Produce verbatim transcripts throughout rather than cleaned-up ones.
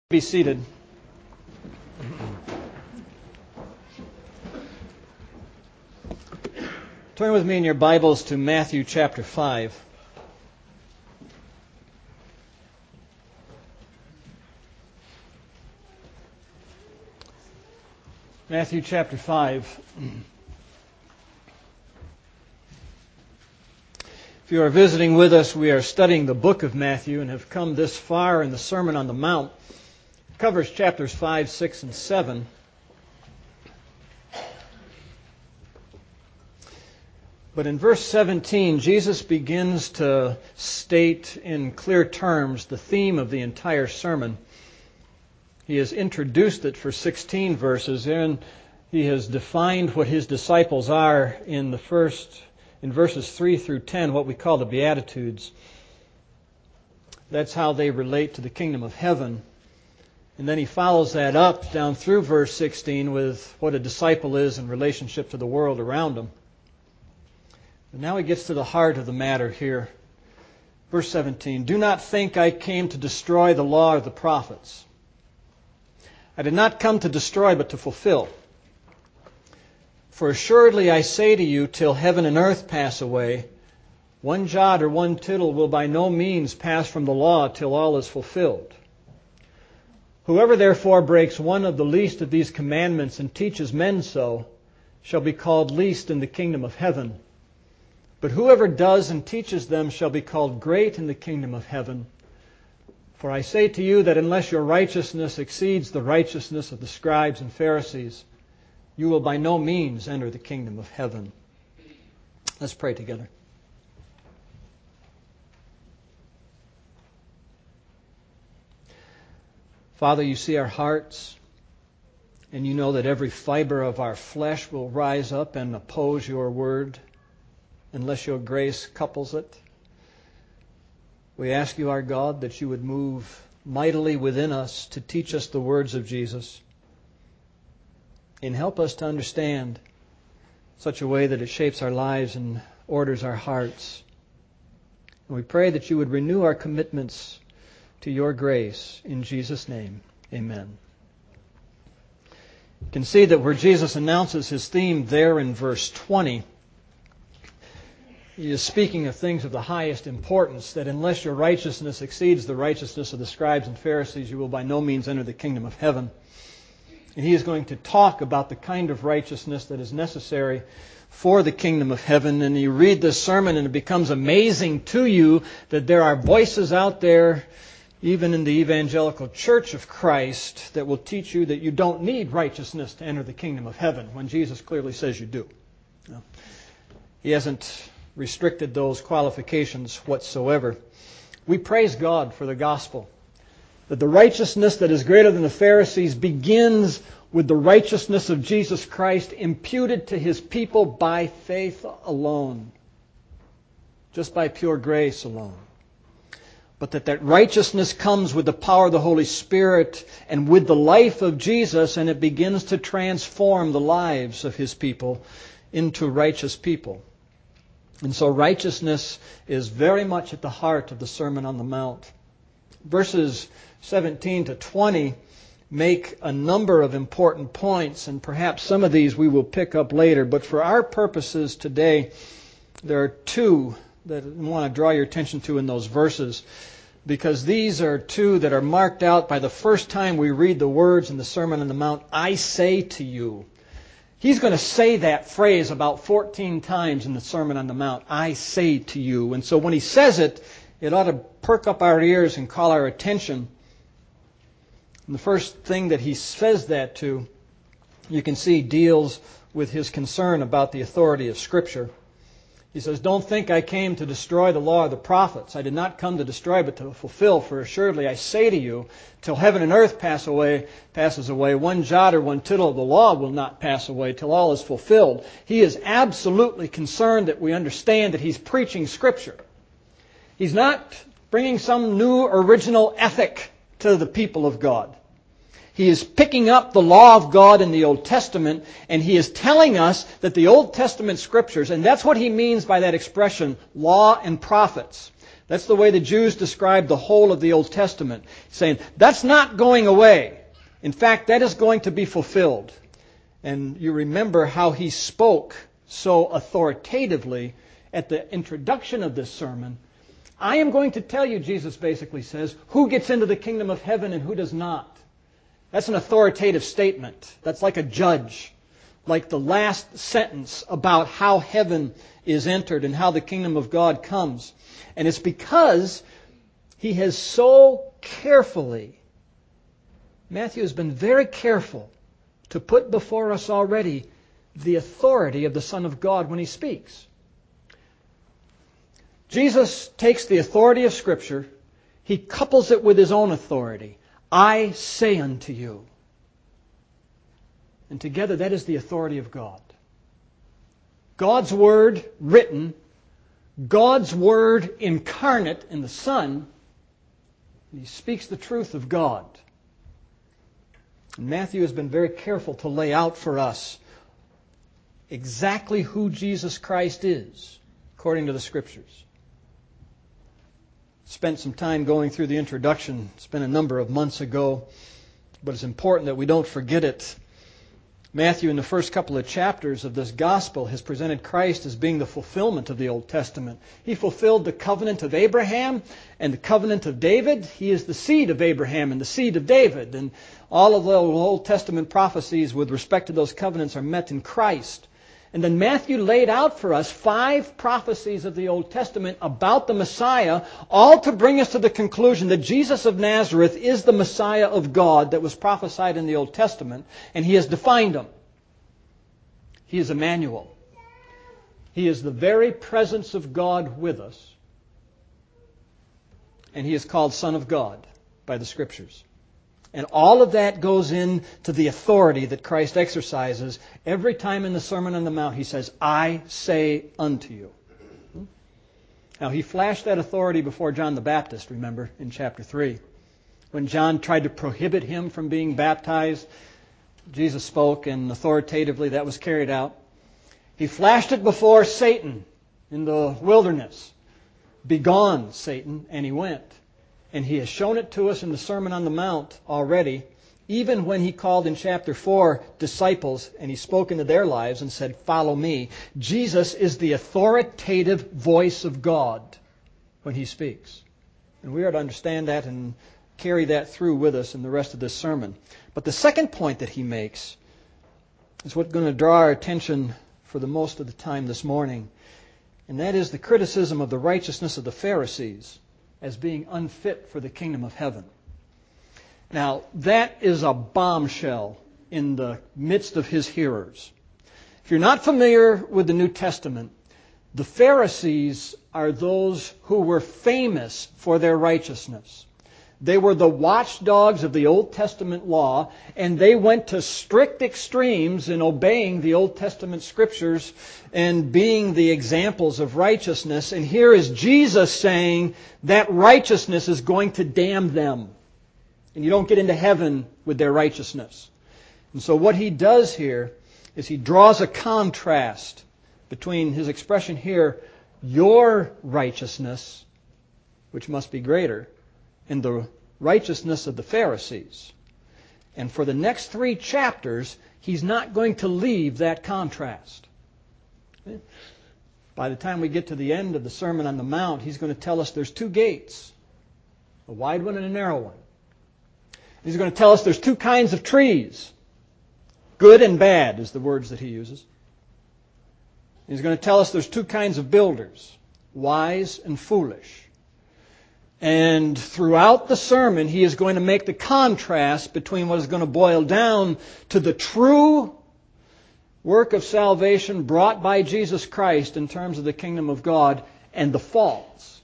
Be seated. Turn with me in your Bibles to Matthew chapter five. Matthew chapter five. If you are visiting with us, we are studying the book of Matthew and have come this far in the Sermon on the Mount. It covers chapters five, six, and seven. But in verse seventeen, Jesus begins to state in clear terms the theme of the entire sermon. He has introduced it for sixteen verses, and he has defined what his disciples are in the first, in verses three through ten, what we call the Beatitudes. That's how they relate to the kingdom of heaven. And then he follows that up down through verse sixteen with what a disciple is in relationship to the world around him. And now he gets to the heart of the matter here. Verse seventeen, "Do not think I came to destroy the law or the prophets. I did not come to destroy, but to fulfill. For assuredly I say to you, till heaven and earth pass away, one jot or one tittle will by no means pass from the law till all is fulfilled. Whoever therefore breaks one of the least of these commandments and teaches men so, shall be called least in the kingdom of heaven. But whoever does and teaches them shall be called great in the kingdom of heaven. For I say to you that unless your righteousness exceeds the righteousness of the scribes and Pharisees, you will by no means enter the kingdom of heaven." Let's pray together. Father, you see our hearts, and you know that every fiber of our flesh will rise up and oppose your word unless your grace couples it. We ask you, our God, that you would move mightily within us to teach us the words of Jesus and help us to understand such a way that it shapes our lives and orders our hearts. And we pray that you would renew our commitments to your grace. In Jesus' name, amen. You can see that where Jesus announces his theme there in verse twenty, he is speaking of things of the highest importance, that unless your righteousness exceeds the righteousness of the scribes and Pharisees, you will by no means enter the kingdom of heaven. And he is going to talk about the kind of righteousness that is necessary for the kingdom of heaven. And you read this sermon and it becomes amazing to you that there are voices out there, even in the evangelical church of Christ, that will teach you that you don't need righteousness to enter the kingdom of heaven, when Jesus clearly says you do. No. He hasn't restricted those qualifications whatsoever. We praise God for the gospel, that the righteousness that is greater than the Pharisees begins with the righteousness of Jesus Christ imputed to his people by faith alone, just by pure grace alone. But that that righteousness comes with the power of the Holy Spirit and with the life of Jesus, and it begins to transform the lives of his people into righteous people. And so righteousness is very much at the heart of the Sermon on the Mount. Verses seventeen to twenty make a number of important points, and perhaps some of these we will pick up later. But for our purposes today, there are two that I want to draw your attention to in those verses, because these are two that are marked out by the first time we read the words in the Sermon on the Mount, "I say to you." He's going to say that phrase about fourteen times in the Sermon on the Mount, "I say to you." And so when he says it, it ought to perk up our ears and call our attention. And the first thing that he says that to, you can see, deals with his concern about the authority of Scripture. He says, "Don't think I came to destroy the law or the prophets. I did not come to destroy, but to fulfill. For assuredly I say to you, till heaven and earth pass away, passes away, one jot or one tittle of the law will not pass away till all is fulfilled." He is absolutely concerned that we understand that he's preaching Scripture. He's not bringing some new original ethic to the people of God. He is picking up the law of God in the Old Testament, and he is telling us that the Old Testament Scriptures, and that's what he means by that expression, law and prophets, That's the way the Jews described the whole of the Old Testament, saying, that's not going away. In fact, that is going to be fulfilled. And you remember how he spoke so authoritatively at the introduction of this sermon. I am going to tell you, Jesus basically says, who gets into the kingdom of heaven and who does not. That's an authoritative statement. That's like a judge, like the last sentence about how heaven is entered and how the kingdom of God comes. And it's because he has so carefully, Matthew has been very careful to put before us already the authority of the Son of God when he speaks. Jesus takes the authority of Scripture, he couples it with his own authority. I say unto you. And together that is the authority of God. God's Word written, God's Word incarnate in the Son, he speaks the truth of God. And Matthew has been very careful to lay out for us exactly who Jesus Christ is, according to the Scriptures. Spent some time going through the introduction. It's been a number of months ago, but it's important that we don't forget it. Matthew, in the first couple of chapters of this gospel, has presented Christ as being the fulfillment of the Old Testament. He fulfilled the covenant of Abraham and the covenant of David. He is the seed of Abraham and the seed of David. And all of the Old Testament prophecies with respect to those covenants are met in Christ. And then Matthew laid out for us five prophecies of the Old Testament about the Messiah, all to bring us to the conclusion that Jesus of Nazareth is the Messiah of God that was prophesied in the Old Testament, and he has defined him. He is Emmanuel. He is the very presence of God with us, and he is called Son of God by the Scriptures. And all of that goes into the authority that Christ exercises. Every time in the Sermon on the Mount he says, I say unto you. Now he flashed that authority before John the Baptist, remember, in chapter three. When John tried to prohibit him from being baptized, Jesus spoke, and authoritatively that was carried out. He flashed it before Satan in the wilderness. Begone, Satan, and he went. And he has shown it to us in the Sermon on the Mount already, even when he called in chapter four disciples and he spoke into their lives and said, follow me. Jesus is the authoritative voice of God when he speaks. And we are to understand that and carry that through with us in the rest of this sermon. But the second point that he makes is what's going to draw our attention for the most of the time this morning. And that is the criticism of the righteousness of the Pharisees as being unfit for the kingdom of heaven. Now, that is a bombshell in the midst of his hearers. If you're not familiar with the New Testament, the Pharisees are those who were famous for their righteousness. They were the watchdogs of the Old Testament law, and they went to strict extremes in obeying the Old Testament Scriptures and being the examples of righteousness. And here is Jesus saying that righteousness is going to damn them. And you don't get into heaven with their righteousness. And so what he does here is he draws a contrast between his expression here, your righteousness, which must be greater, and the righteousness of the Pharisees. And for the next three chapters, he's not going to leave that contrast. By the time we get to the end of the Sermon on the Mount, he's going to tell us there's two gates, a wide one and a narrow one. He's going to tell us there's two kinds of trees. Good and bad is the words that he uses. He's going to tell us there's two kinds of builders, wise and foolish. And throughout the sermon, he is going to make the contrast between what is going to boil down to the true work of salvation brought by Jesus Christ in terms of the kingdom of God and the false.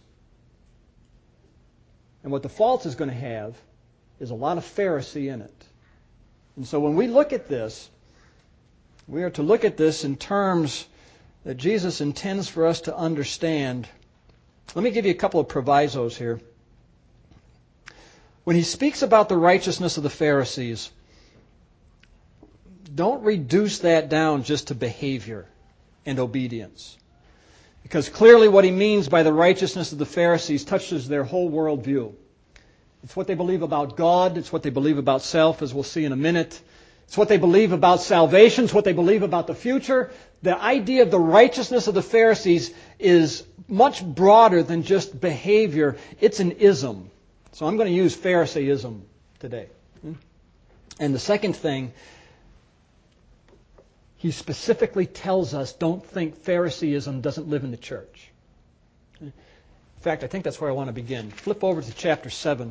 And what the false is going to have is a lot of Pharisee in it. And so when we look at this, we are to look at this in terms that Jesus intends for us to understand. Let me give you a couple of provisos here. When he speaks about the righteousness of the Pharisees, don't reduce that down just to behavior and obedience. Because clearly what he means by the righteousness of the Pharisees touches their whole worldview. It's what they believe about God. It's what they believe about self, as we'll see in a minute. It's what they believe about salvation. It's what they believe about the future. The idea of the righteousness of the Pharisees is much broader than just behavior. It's an ism. So I'm going to use Pharisaism today. And the second thing, he specifically tells us, don't think Pharisaism doesn't live in the church. In fact, I think that's where I want to begin. Flip over to chapter seven.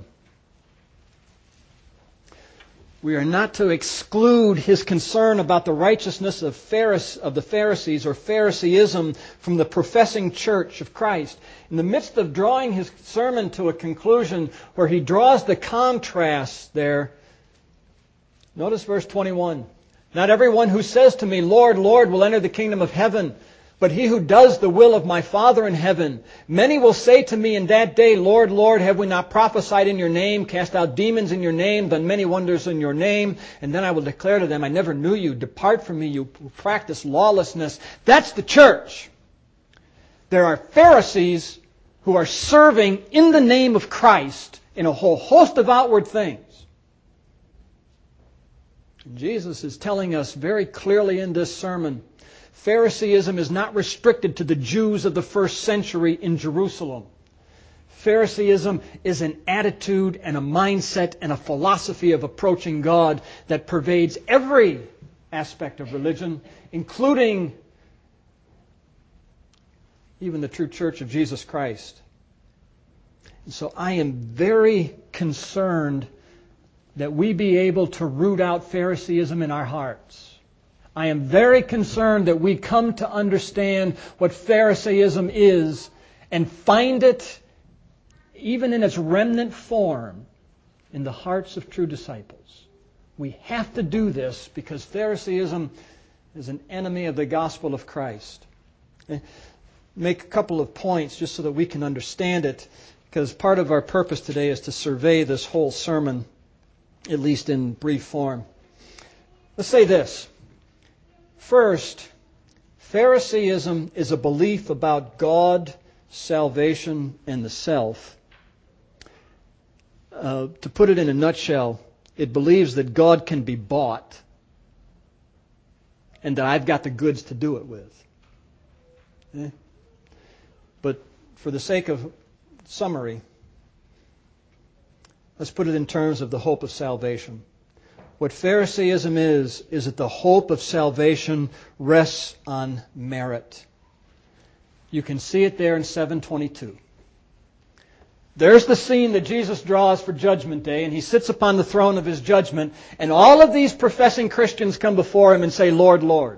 We are not to exclude his concern about the righteousness of, Pharise- of the Pharisees or Pharisaism from the professing church of Christ. In the midst of drawing his sermon to a conclusion where he draws the contrast there, notice verse twenty-one. Not everyone who says to me, Lord, Lord, will enter the kingdom of heaven, but he who does the will of my Father in heaven. Many will say to me in that day, Lord, Lord, have we not prophesied in your name, cast out demons in your name, done many wonders in your name? And then I will declare to them, I never knew you. Depart from me, you who practice lawlessness. That's the church. There are Pharisees who are serving in the name of Christ in a whole host of outward things. And Jesus is telling us very clearly in this sermon, Pharisaism is not restricted to the Jews of the first century in Jerusalem. Pharisaism is an attitude and a mindset and a philosophy of approaching God that pervades every aspect of religion, including even the true church of Jesus Christ. And so I am very concerned that we be able to root out Pharisaism in our hearts. I am very concerned that we come to understand what Pharisaism is and find it, even in its remnant form, in the hearts of true disciples. We have to do this because Pharisaism is an enemy of the gospel of Christ. Make a couple of points just so that we can understand it, because part of our purpose today is to survey this whole sermon, at least in brief form. Let's say this. First, Pharisaism is a belief about God, salvation, and the self. Uh, to put it in a nutshell, it believes that God can be bought and that I've got the goods to do it with. Eh? But for the sake of summary, let's put it in terms of the hope of salvation. What Pharisaism is, is that the hope of salvation rests on merit. You can see it there in seven twenty-two. There's the scene that Jesus draws for Judgment Day, and He sits upon the throne of His judgment, and all of these professing Christians come before Him and say, Lord, Lord.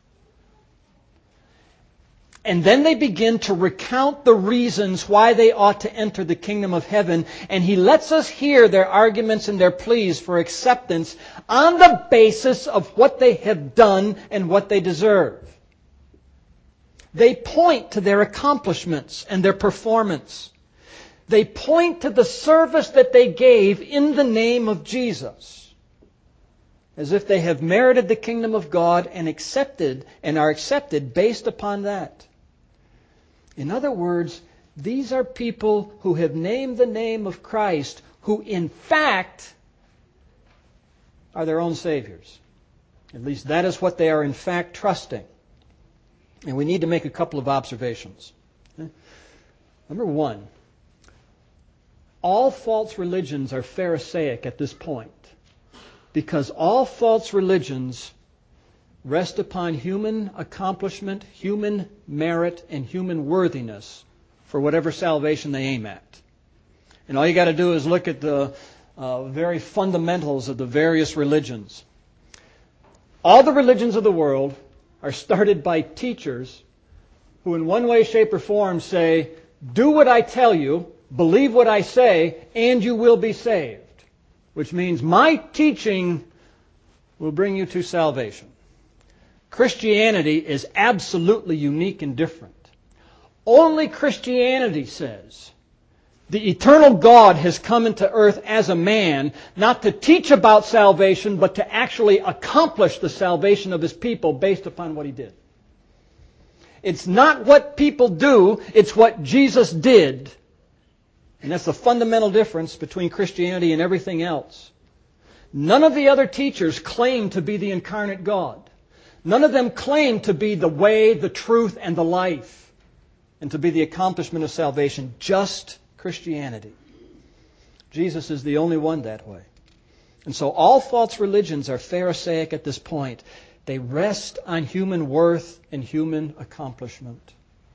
And then they begin to recount the reasons why they ought to enter the kingdom of heaven. And He lets us hear their arguments and their pleas for acceptance on the basis of what they have done and what they deserve. They point to their accomplishments and their performance. They point to the service that they gave in the name of Jesus, as if they have merited the kingdom of God and accepted and are accepted based upon that. In other words, these are people who have named the name of Christ, who in fact are their own saviors. At least that is what they are in fact trusting. And we need to make a couple of observations. Number one, all false religions are Pharisaic at this point, because all false religions rest upon human accomplishment, human merit, and human worthiness for whatever salvation they aim at. And all you got to do is look at the uh, very fundamentals of the various religions. All the religions of the world are started by teachers who in one way, shape, or form say, do what I tell you, believe what I say, and you will be saved. Which means my teaching will bring you to salvation. Christianity is absolutely unique and different. Only Christianity says the eternal God has come into earth as a man, not to teach about salvation, but to actually accomplish the salvation of His people based upon what He did. It's not what people do, it's what Jesus did. And that's the fundamental difference between Christianity and everything else. None of the other teachers claim to be the incarnate God. None of them claim to be the way, the truth, and the life, and to be the accomplishment of salvation. Just Christianity. Jesus is the only one that way. And so all false religions are Pharisaic at this point. They rest on human worth and human accomplishment.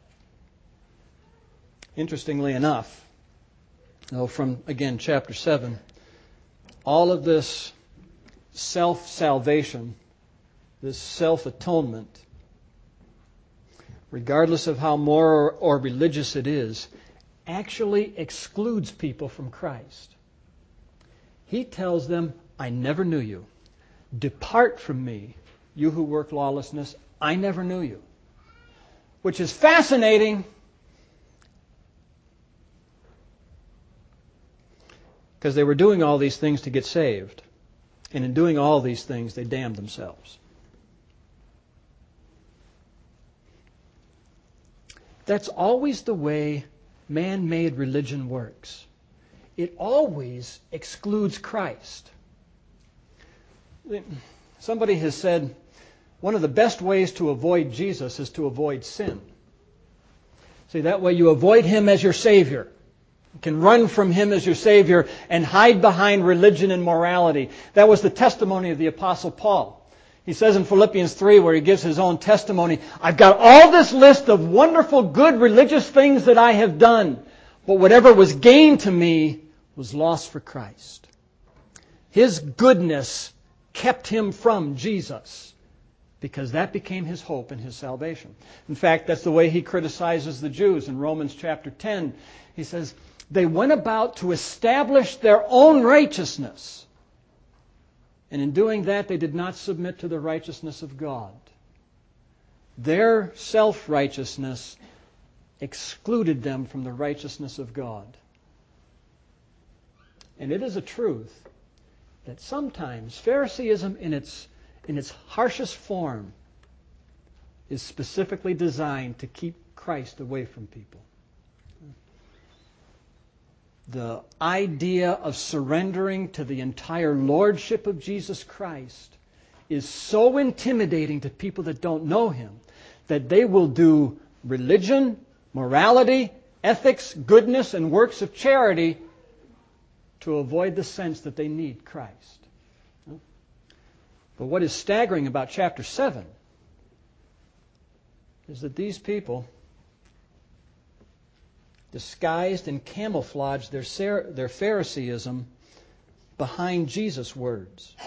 Interestingly enough, though, from, again, chapter seven, all of this self-salvation, this self-atonement, regardless of how moral or religious it is, actually excludes people from Christ. He tells them, I never knew you. Depart from me, you who work lawlessness. I never knew you. Which is fascinating, because they were doing all these things to get saved. And in doing all these things, they damned themselves. That's always the way man-made religion works. It always excludes Christ. Somebody has said, one of the best ways to avoid Jesus is to avoid sin. See, that way you avoid Him as your Savior. You can run from Him as your Savior and hide behind religion and morality. That was the testimony of the Apostle Paul. He says in Philippians three, where he gives his own testimony, I've got all this list of wonderful, good religious things that I have done, but whatever was gained to me was lost for Christ. His goodness kept him from Jesus, because that became his hope and his salvation. In fact, that's the way he criticizes the Jews in Romans chapter ten. He says, they went about to establish their own righteousness. And in doing that, they did not submit to the righteousness of God. Their self-righteousness excluded them from the righteousness of God. And it is a truth that sometimes Phariseeism in its, in its harshest form is specifically designed to keep Christ away from people. The idea of surrendering to the entire lordship of Jesus Christ is so intimidating to people that don't know Him that they will do religion, morality, ethics, goodness, and works of charity to avoid the sense that they need Christ. But what is staggering about chapter seven is that these people disguised and camouflaged their, their Phariseeism behind Jesus' words.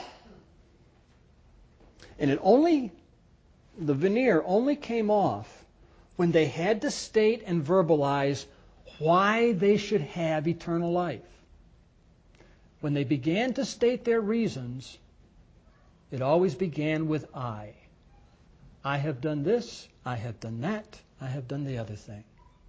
And it only, the veneer only came off when they had to state and verbalize why they should have eternal life. When they began to state their reasons, it always began with I. I have done this, I have done that, I have done the other thing.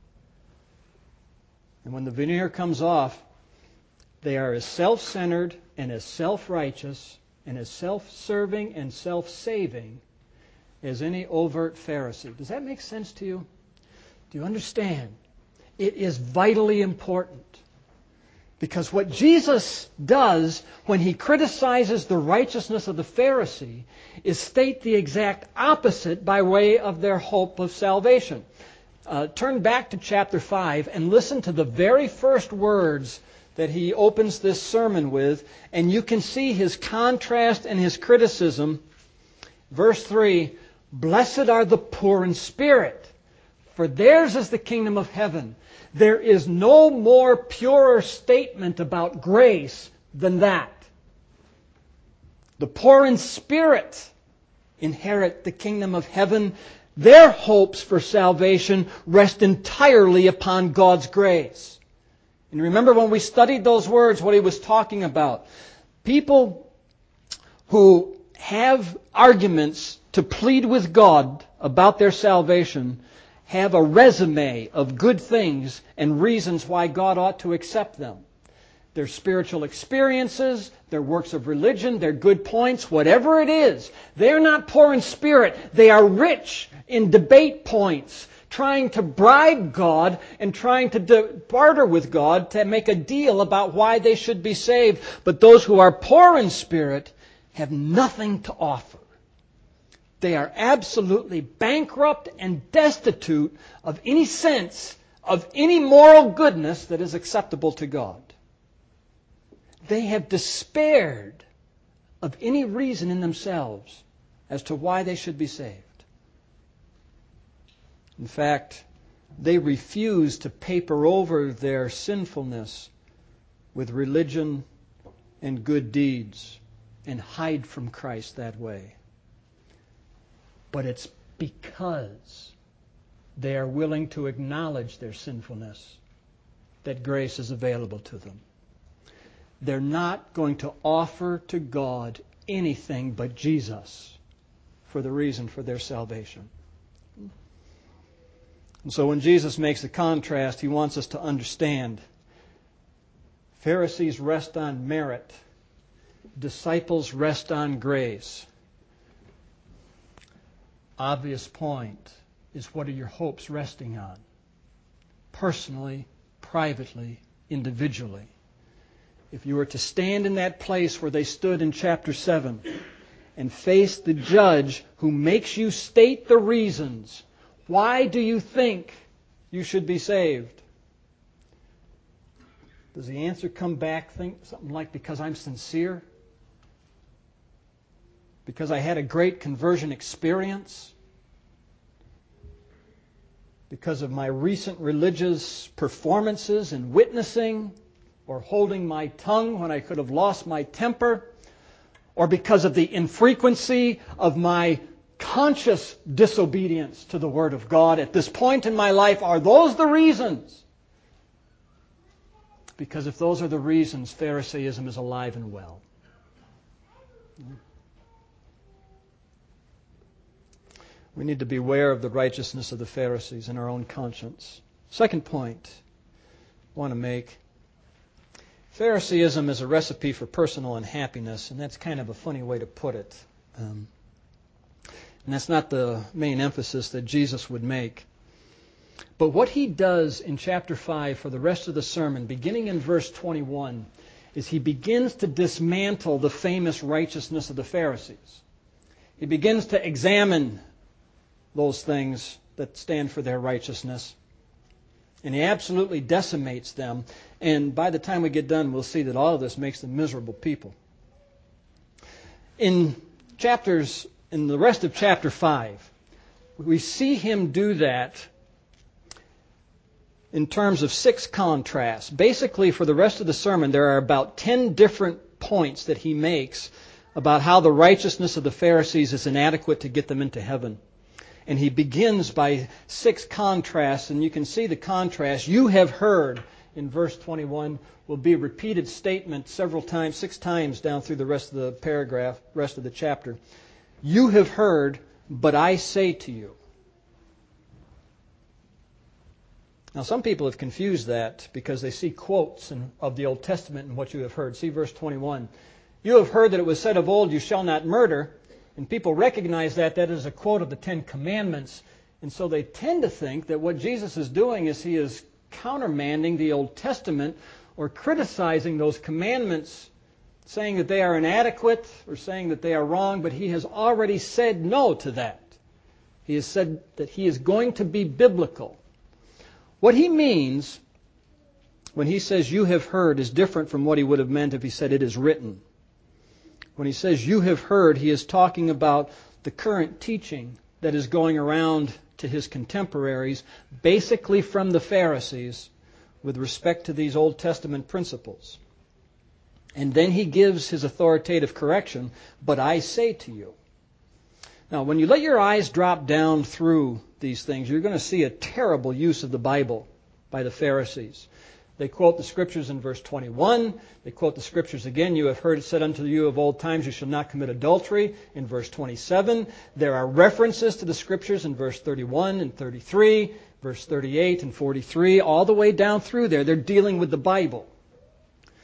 And when the veneer comes off, they are as self-centered and as self-righteous and as self-serving and self-saving as any overt Pharisee. Does that make sense to you? Do you understand? It is vitally important. Because what Jesus does when He criticizes the righteousness of the Pharisee is state the exact opposite by way of their hope of salvation. Uh, turn back to chapter five and listen to the very first words that He opens this sermon with, and you can see His contrast and His criticism. Verse three, blessed are the poor in spirit, for theirs is the kingdom of heaven. There is no more purer statement about grace than that. The poor in spirit inherit the kingdom of heaven. Their hopes for salvation rest entirely upon God's grace. And remember when we studied those words, what he was talking about. People who have arguments to plead with God about their salvation have a resume of good things and reasons why God ought to accept them. Their spiritual experiences, their works of religion, their good points, whatever it is. They're not poor in spirit. They are rich in debate points, trying to bribe God and trying to de- barter with God to make a deal about why they should be saved. But those who are poor in spirit have nothing to offer. They are absolutely bankrupt and destitute of any sense of any moral goodness that is acceptable to God. They have despaired of any reason in themselves as to why they should be saved. In fact, they refuse to paper over their sinfulness with religion and good deeds and hide from Christ that way. But it's because they are willing to acknowledge their sinfulness that grace is available to them. They're not going to offer to God anything but Jesus for the reason for their salvation. And so when Jesus makes the contrast, He wants us to understand Pharisees rest on merit. Disciples rest on grace. Obvious point is, what are your hopes resting on? Personally, privately, individually. If you were to stand in that place where they stood in chapter seven and face the judge who makes you state the reasons, why do you think you should be saved? Does the answer come back think something like, because I'm sincere? Because I had a great conversion experience? Because of my recent religious performances and witnessing, or holding my tongue when I could have lost my temper, or because of the infrequency of my conscious disobedience to the Word of God at this point in my life? Are those the reasons? Because if those are the reasons, Pharisaism is alive and well. We need to beware of the righteousness of the Pharisees in our own conscience. Second point I want to make. Pharisaism is a recipe for personal unhappiness, and that's kind of a funny way to put it. Um, and that's not the main emphasis that Jesus would make. But what He does in chapter five for the rest of the sermon, beginning in verse twenty-one, is He begins to dismantle the famous righteousness of the Pharisees. He begins to examine those things that stand for their righteousness. And He absolutely decimates them. And by the time we get done, we'll see that all of this makes them miserable people. In chapters, in the rest of chapter five, we see Him do that in terms of six contrasts. Basically, for the rest of the sermon, there are about ten different points that He makes about how the righteousness of the Pharisees is inadequate to get them into heaven. And He begins by six contrasts, and you can see the contrast. You have heard, in verse twenty-one, will be a repeated statement several times, six times down through the rest of the paragraph, rest of the chapter. You have heard, but I say to you. Now, some people have confused that because they see quotes in, of the Old Testament in what you have heard. See verse twenty-one. You have heard that it was said of old, you shall not murder. And people recognize that that is a quote of the Ten Commandments. And so they tend to think that what Jesus is doing is He is countermanding the Old Testament or criticizing those commandments, saying that they are inadequate or saying that they are wrong. But He has already said no to that. He has said that He is going to be biblical. What He means when He says you have heard is different from what He would have meant if He said it is written. When He says you have heard, He is talking about the current teaching that is going around to His contemporaries, basically from the Pharisees, with respect to these Old Testament principles. And then He gives His authoritative correction, but I say to you. Now, when you let your eyes drop down through these things, you're going to see a terrible use of the Bible by the Pharisees. They quote the Scriptures in verse twenty-one. They quote the Scriptures again. You have heard it said unto you of old times, you shall not commit adultery, in verse twenty-seven. There are references to the Scriptures in verse thirty-one and thirty-three, verse thirty-eight and forty-three, all the way down through there. They're dealing with the Bible.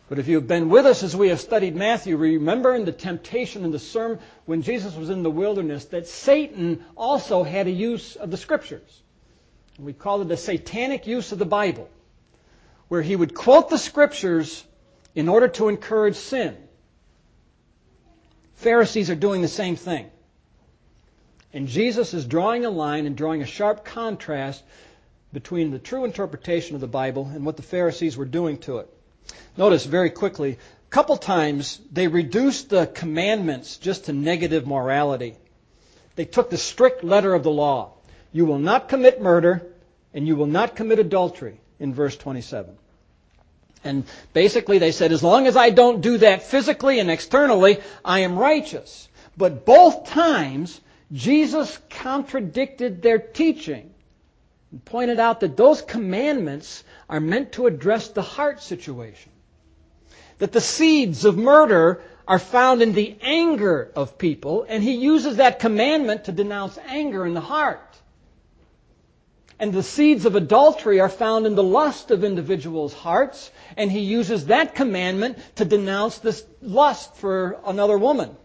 But if you've been with us as we have studied Matthew, remember in the temptation in the sermon when Jesus was in the wilderness that Satan also had a use of the Scriptures. We call it the satanic use of the Bible, where he would quote the Scriptures in order to encourage sin. Pharisees are doing the same thing. And Jesus is drawing a line and drawing a sharp contrast between the true interpretation of the Bible and what the Pharisees were doing to it. Notice very quickly, a couple times they reduced the commandments just to negative morality. They took the strict letter of the law. You will not commit murder and you will not commit adultery in verse twenty-seven. And basically they said, as long as I don't do that physically and externally, I am righteous. But both times, Jesus contradicted their teaching and pointed out that those commandments are meant to address the heart situation. That the seeds of murder are found in the anger of people, and he uses that commandment to denounce anger in the heart. And the seeds of adultery are found in the lust of individuals' hearts, and he uses that commandment to denounce this lust for another woman.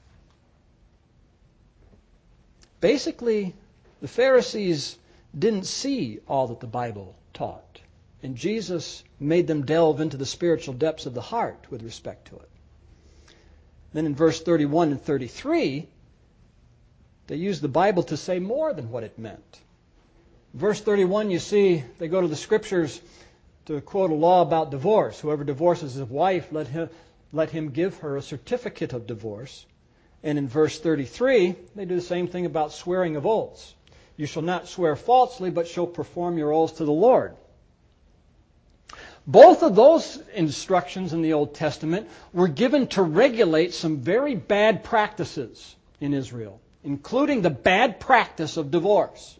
Basically, the Pharisees didn't see all that the Bible taught. And Jesus made them delve into the spiritual depths of the heart with respect to it. Then in verse thirty-one and thirty-three, they use the Bible to say more than what it meant. Verse thirty-one, you see, they go to the Scriptures to quote a law about divorce. Whoever divorces his wife, let him, let him give her a certificate of divorce. And in verse thirty-three, they do the same thing about swearing of oaths. You shall not swear falsely, but shall perform your oaths to the Lord. Both of those instructions in the Old Testament were given to regulate some very bad practices in Israel, including the bad practice of divorce.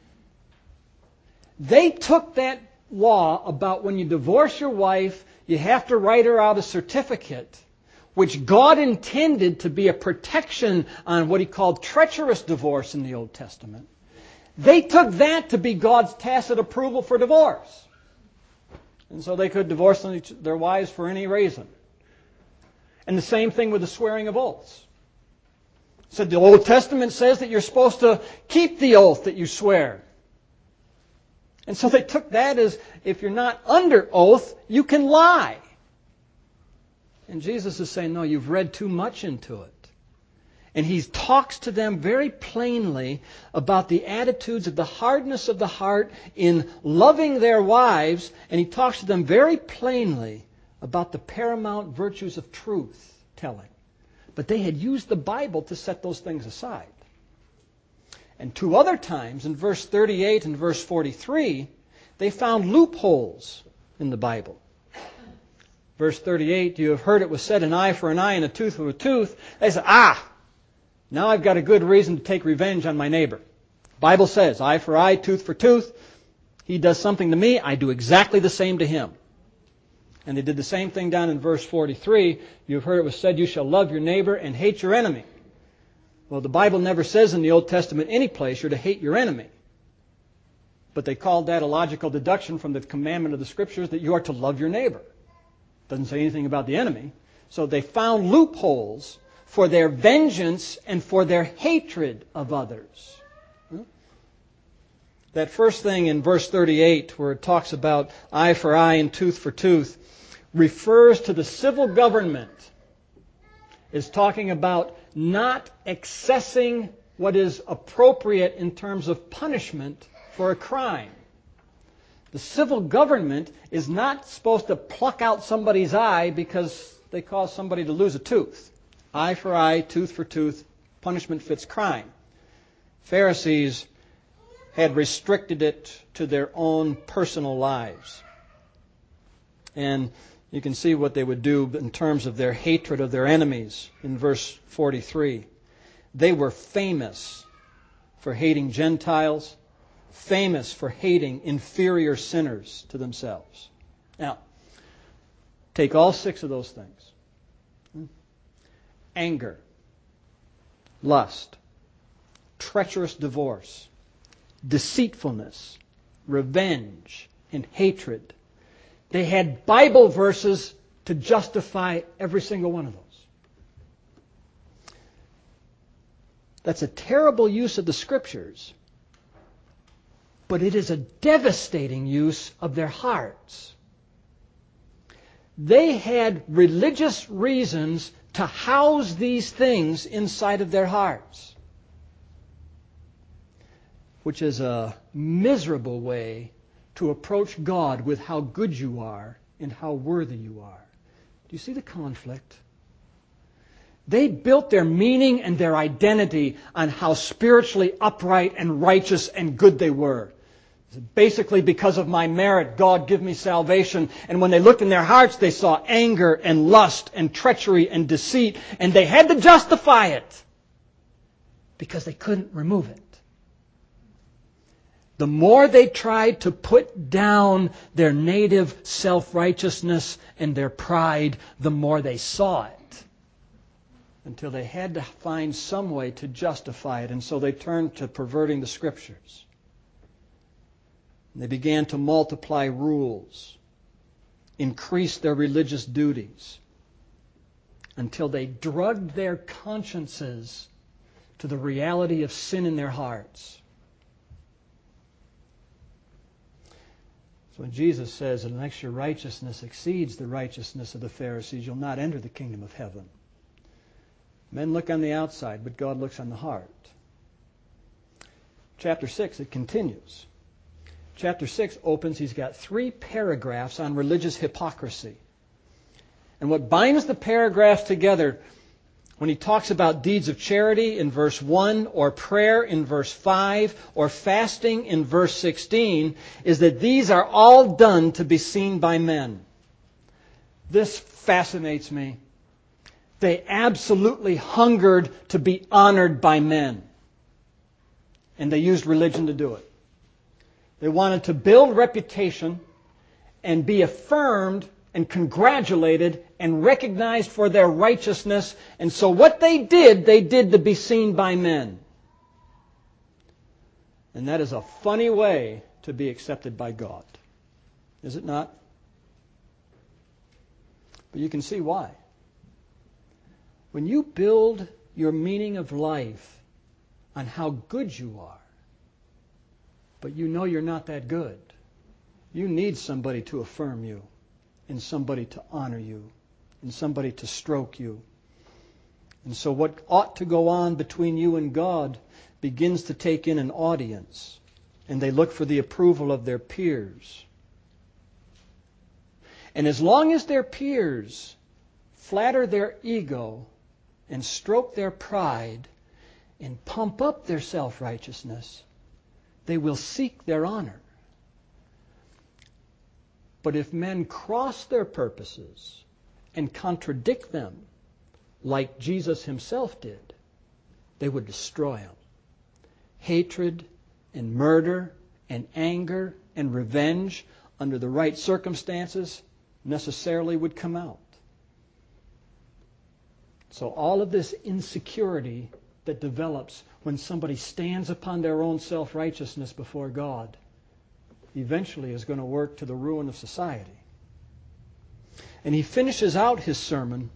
They took that law about when you divorce your wife, you have to write her out a certificate, which God intended to be a protection on what he called treacherous divorce in the Old Testament. They took that to be God's tacit approval for divorce. And so they could divorce their wives for any reason. And the same thing with the swearing of oaths. So the Old Testament says that you're supposed to keep the oath that you swear. And so they took that as, if you're not under oath, you can lie. And Jesus is saying, no, you've read too much into it. And he talks to them very plainly about the attitudes of the hardness of the heart in loving their wives. And he talks to them very plainly about the paramount virtues of truth telling. But they had used the Bible to set those things aside. And two other times, in verse thirty-eight and verse forty-three, they found loopholes in the Bible. Verse thirty-eight, you have heard it was said, an eye for an eye and a tooth for a tooth. They said, ah, now I've got a good reason to take revenge on my neighbor. The Bible says, eye for eye, tooth for tooth. He does something to me, I do exactly the same to him. And they did the same thing down in verse forty-three. You have heard it was said, you shall love your neighbor and hate your enemy. Well, the Bible never says in the Old Testament any place you're to hate your enemy. But they called that a logical deduction from the commandment of the Scriptures that you are to love your neighbor. Doesn't say anything about the enemy. So they found loopholes for their vengeance and for their hatred of others. That first thing in verse thirty-eight, where it talks about eye for eye and tooth for tooth, refers to the civil government. Is talking about not accessing what is appropriate in terms of punishment for a crime. The civil government is not supposed to pluck out somebody's eye because they cause somebody to lose a tooth. Eye for eye, tooth for tooth, punishment fits crime. Pharisees had restricted it to their own personal lives. And you can see what they would do in terms of their hatred of their enemies in verse forty-three. They were famous for hating Gentiles, famous for hating inferior sinners to themselves. Now, take all six of those things. Anger, lust, treacherous divorce, deceitfulness, revenge, and hatred. They had Bible verses to justify every single one of those. That's a terrible use of the Scriptures, but it is a devastating use of their hearts. They had religious reasons to house these things inside of their hearts, which is a miserable way to approach God with how good you are and how worthy you are. Do you see the conflict? They built their meaning and their identity on how spiritually upright and righteous and good they were. Basically, because of my merit, God give me salvation. And when they looked in their hearts, they saw anger and lust and treachery and deceit. And they had to justify it because they couldn't remove it. The more they tried to put down their native self-righteousness and their pride, the more they saw it. Until they had to find some way to justify it. And so they turned to perverting the Scriptures. They began to multiply rules, increase their religious duties, until they drugged their consciences to the reality of sin in their hearts. So when Jesus says, unless your righteousness exceeds the righteousness of the Pharisees, you'll not enter the kingdom of heaven. Men look on the outside, but God looks on the heart. Chapter six, it continues. Chapter six opens, he's got three paragraphs on religious hypocrisy. And what binds the paragraphs together, when he talks about deeds of charity in verse one, or prayer in verse five, or fasting in verse sixteen, is that these are all done to be seen by men. This fascinates me. They absolutely hungered to be honored by men. And they used religion to do it. They wanted to build reputation and be affirmed and congratulated and recognized for their righteousness. And so what they did, they did to be seen by men. And that is a funny way to be accepted by God. Is it not? But you can see why. When you build your meaning of life on how good you are, but you know you're not that good, you need somebody to affirm you, and somebody to honor you, and somebody to stroke you. And so what ought to go on between you and God begins to take in an audience, and they look for the approval of their peers. And as long as their peers flatter their ego and stroke their pride and pump up their self-righteousness, they will seek their honor. But if men cross their purposes and contradict them, like Jesus himself did, they would destroy them. Hatred and murder and anger and revenge, under the right circumstances, necessarily would come out. So all of this insecurity that develops when somebody stands upon their own self-righteousness before God eventually is going to work to the ruin of society. And he finishes out his sermon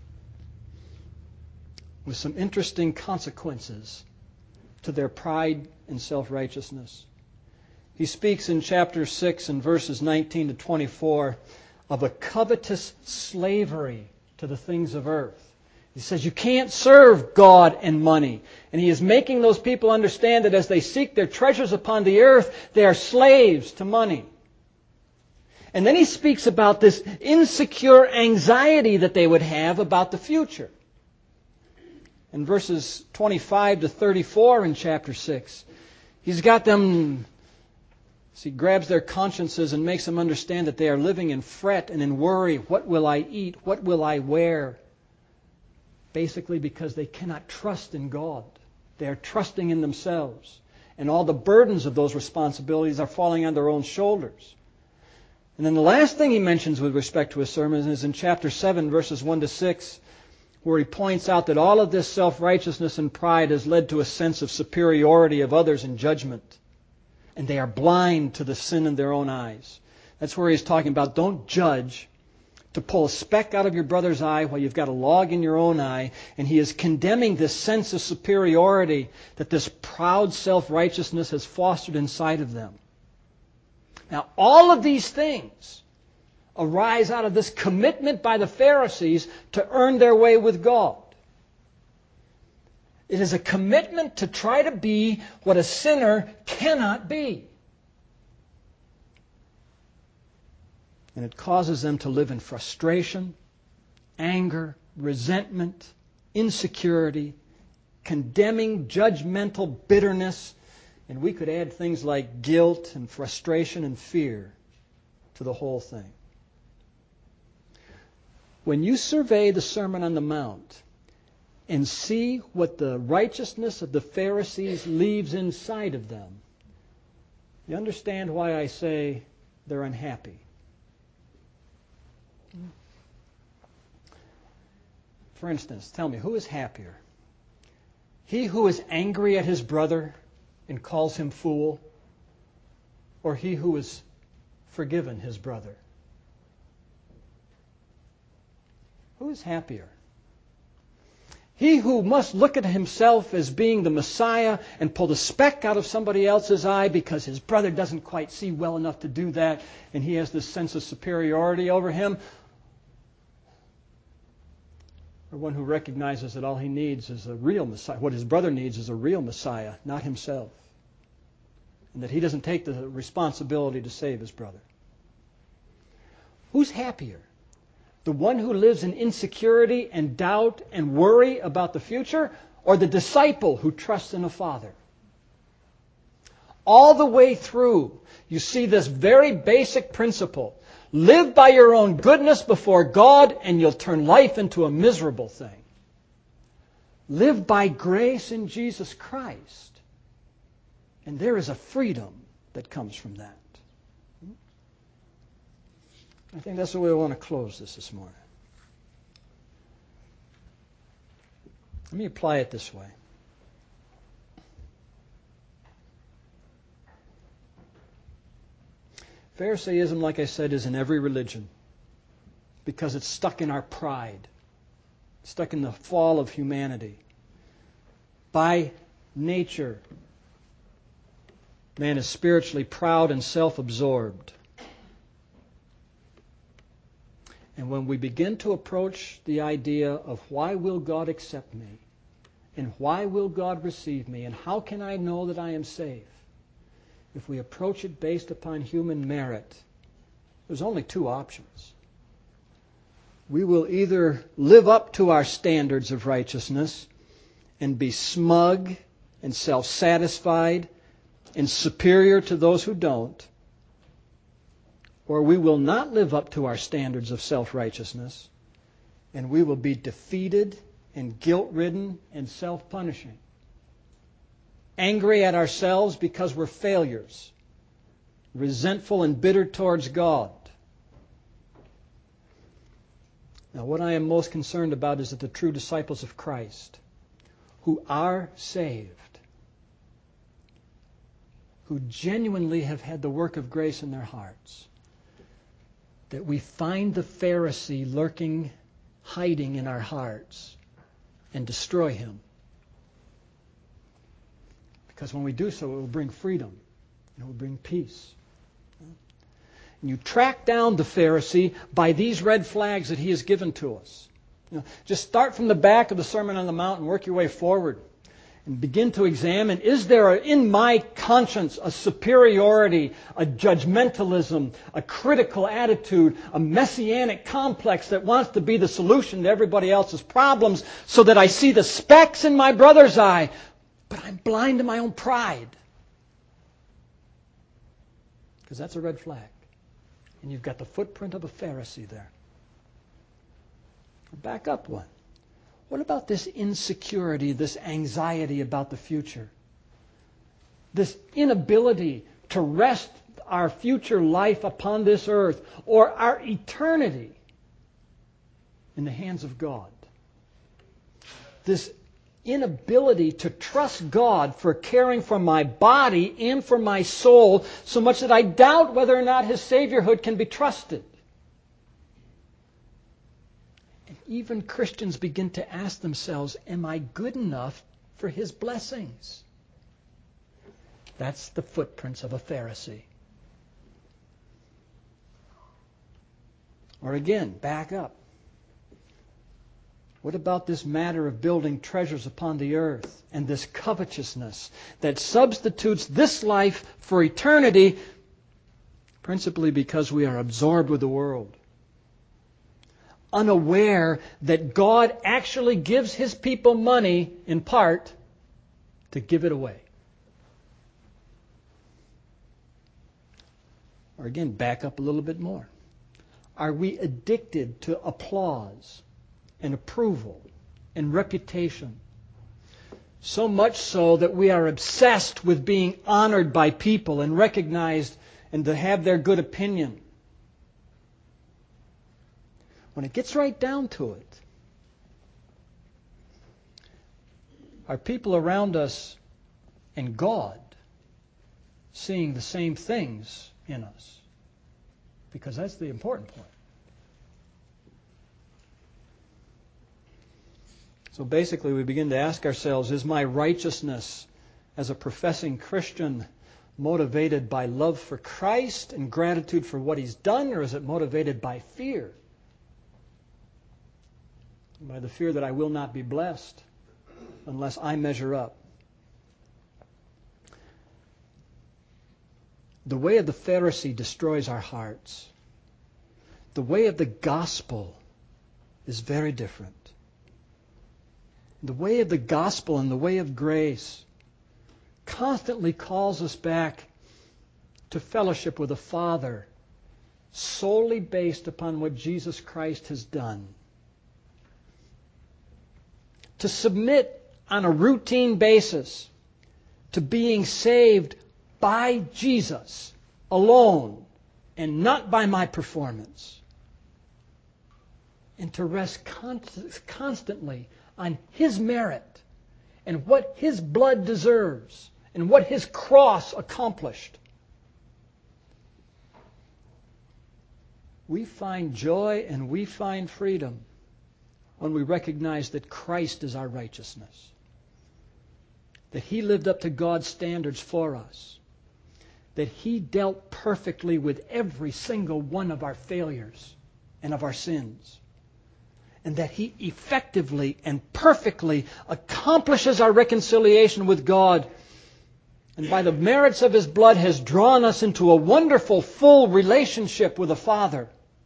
with some interesting consequences to their pride and self-righteousness. He speaks in chapter six and verses nineteen to twenty-four of a covetous slavery to the things of earth. He says you can't serve God and money. And he is making those people understand that as they seek their treasures upon the earth, they are slaves to money. And then he speaks about this insecure anxiety that they would have about the future. In verses twenty-five to thirty-four in chapter six, he's got them, so he grabs their consciences and makes them understand that they are living in fret and in worry. What will I eat? What will I wear? Basically because they cannot trust in God. They are trusting in themselves. And all the burdens of those responsibilities are falling on their own shoulders. And then the last thing he mentions with respect to his sermon is in chapter seven, verses one to six, where he points out that all of this self-righteousness and pride has led to a sense of superiority of others in judgment. And they are blind to the sin in their own eyes. That's where he's talking about don't judge to pull a speck out of your brother's eye while you've got a log in your own eye, and he is condemning this sense of superiority that this proud self-righteousness has fostered inside of them. Now, all of these things arise out of this commitment by the Pharisees to earn their way with God. It is a commitment to try to be what a sinner cannot be. And it causes them to live in frustration, anger, resentment, insecurity, condemning, judgmental bitterness, and we could add things like guilt and frustration and fear to the whole thing. When you survey the Sermon on the Mount and see what the righteousness of the Pharisees leaves inside of them, you understand why I say they're unhappy. For instance, tell me, who is happier? He who is angry at his brother and calls him fool, or he who has forgiven his brother? Who is happier? He who must look at himself as being the Messiah and pull the speck out of somebody else's eye because his brother doesn't quite see well enough to do that, and he has this sense of superiority over him, or one who recognizes that all he needs is a real Messiah. What his brother needs is a real Messiah, not himself. And that he doesn't take the responsibility to save his brother. Who's happier? The one who lives in insecurity and doubt and worry about the future, or the disciple who trusts in a Father? All the way through, you see this very basic principle. Live by your own goodness before God, and you'll turn life into a miserable thing. Live by grace in Jesus Christ, and there is a freedom that comes from that. I think that's the way I want to close this this morning. Let me apply it this way. Pharisaism, like I said, is in every religion because it's stuck in our pride, stuck in the fall of humanity. By nature, man is spiritually proud and self-absorbed. And when we begin to approach the idea of why will God accept me, and why will God receive me, and how can I know that I am safe, if we approach it based upon human merit, there's only two options. We will either live up to our standards of righteousness and be smug and self-satisfied and superior to those who don't, or we will not live up to our standards of self-righteousness and we will be defeated and guilt-ridden and self-punishing. Angry at ourselves because we're failures, resentful and bitter towards God. Now, what I am most concerned about is that the true disciples of Christ, who are saved, who genuinely have had the work of grace in their hearts, that we find the Pharisee lurking, hiding in our hearts, and destroy him. Because when we do so, it will bring freedom. It will bring peace. And you track down the Pharisee by these red flags that he has given to us. You know, just start from the back of the Sermon on the Mount and work your way forward. And begin to examine, is there a, in my conscience a superiority, a judgmentalism, a critical attitude, a messianic complex that wants to be the solution to everybody else's problems so that I see the specks in my brother's eye, but I'm blind to my own pride? Because that's a red flag. And you've got the footprint of a Pharisee there. Back up one. What about this insecurity, this anxiety about the future? This inability to rest our future life upon this earth or our eternity in the hands of God. This inability to trust God for caring for my body and for my soul so much that I doubt whether or not His Saviorhood can be trusted. even Christians begin to ask themselves, am I good enough for His blessings? That's the footprints of a Pharisee. Or again, back up. What about this matter of building treasures upon the earth and this covetousness that substitutes this life for eternity, principally because we are absorbed with the world, unaware that God actually gives His people money, in part, to give it away? Or again, back up a little bit more. Are we addicted to applause and approval and reputation? So much so that we are obsessed with being honored by people and recognized and to have their good opinion. When it gets right down to it, are people around us and God seeing the same things in us? Because that's the important point. So basically we begin to ask ourselves, is my righteousness as a professing Christian motivated by love for Christ and gratitude for what He's done, or is it motivated by fear? By the fear that I will not be blessed unless I measure up. The way of the Pharisee destroys our hearts. The way of the gospel is very different. The way of the gospel and the way of grace constantly calls us back to fellowship with the Father, solely based upon what Jesus Christ has done. To submit on a routine basis to being saved by Jesus alone and not by my performance. And to rest con- constantly on His merit and what His blood deserves and what His cross accomplished. We find joy and we find freedom when we recognize that Christ is our righteousness, that He lived up to God's standards for us, that He dealt perfectly with every single one of our failures and of our sins, and that He effectively and perfectly accomplishes our reconciliation with God, and by the merits of His blood has drawn us into a wonderful, full relationship with the Father.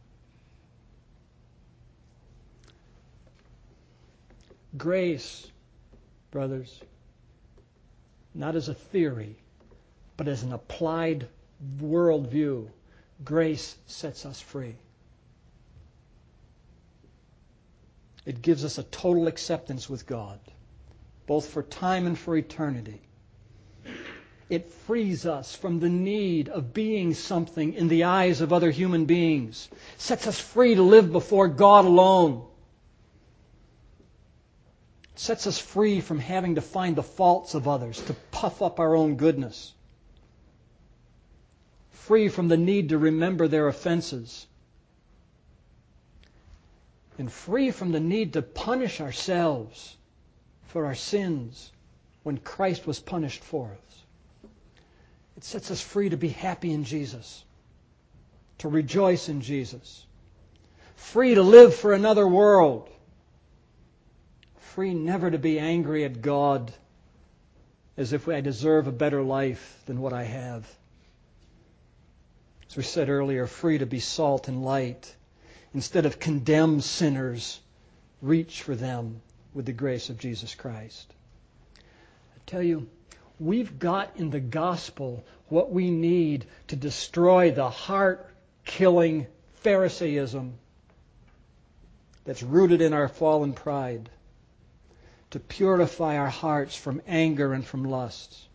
Grace, brothers, not as a theory, but as an applied worldview, grace sets us free. It gives us a total acceptance with God, both for time and for eternity. It frees us from the need of being something in the eyes of other human beings. Sets us free to live before God alone. Sets us free from having to find the faults of others, to puff up our own goodness. Free from the need to remember their offenses. And free from the need to punish ourselves for our sins when Christ was punished for us. It sets us free to be happy in Jesus, to rejoice in Jesus, free to live for another world, free never to be angry at God as if I deserve a better life than what I have. As we said earlier, free to be salt and light. Instead of condemn sinners, reach for them with the grace of Jesus Christ. I tell you, we've got in the gospel what we need to destroy the heart-killing Pharisaism that's rooted in our fallen pride, to purify our hearts from anger and from lusts.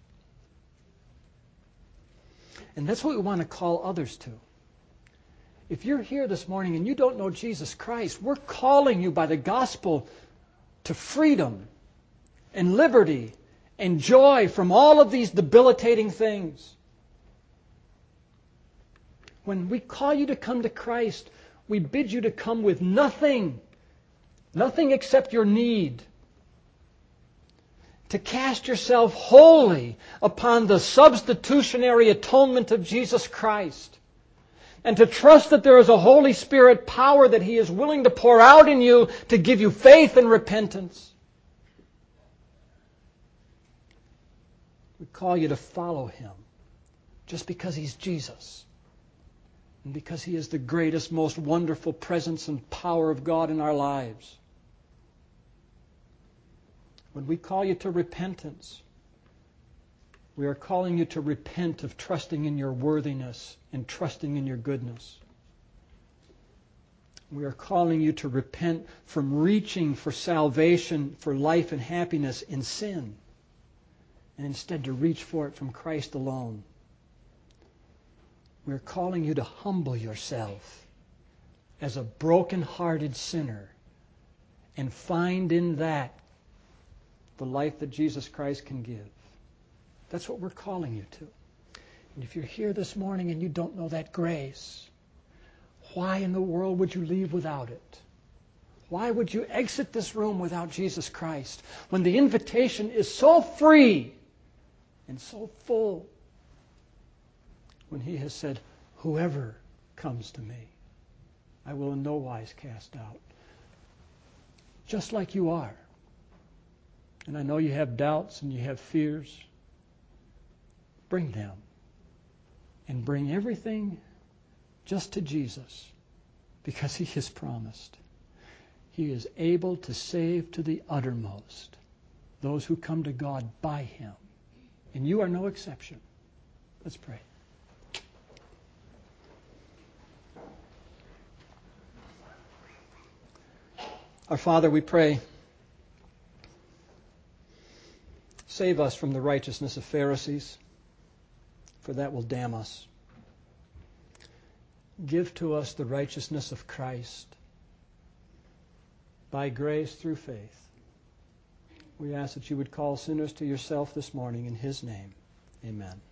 And that's what we want to call others to. If you're here this morning and you don't know Jesus Christ, we're calling you by the gospel to freedom and liberty and joy from all of these debilitating things. When we call you to come to Christ, we bid you to come with nothing Nothing except your need. To cast yourself wholly upon the substitutionary atonement of Jesus Christ. And to trust that there is a Holy Spirit power that He is willing to pour out in you to give you faith and repentance. We call you to follow Him just because He's Jesus. And because He is the greatest, most wonderful presence and power of God in our lives. When we call you to repentance, we are calling you to repent of trusting in your worthiness and trusting in your goodness. We are calling you to repent from reaching for salvation, for life and happiness in sin, and instead to reach for it from Christ alone. We are calling you to humble yourself as a broken-hearted sinner and find in that the life that Jesus Christ can give. That's what we're calling you to. And if you're here this morning and you don't know that grace, why in the world would you leave without it? Why would you exit this room without Jesus Christ when the invitation is so free and so full? When He has said, whoever comes to me, I will in no wise cast out. Just like you are. And I know you have doubts and you have fears. Bring them. And bring everything just to Jesus. Because He has promised. He is able to save to the uttermost those who come to God by Him. And you are no exception. Let's pray. Our Father, we pray, save us from the righteousness of Pharisees, for that will damn us. Give to us the righteousness of Christ by grace through faith. We ask that you would call sinners to yourself this morning in His name. Amen.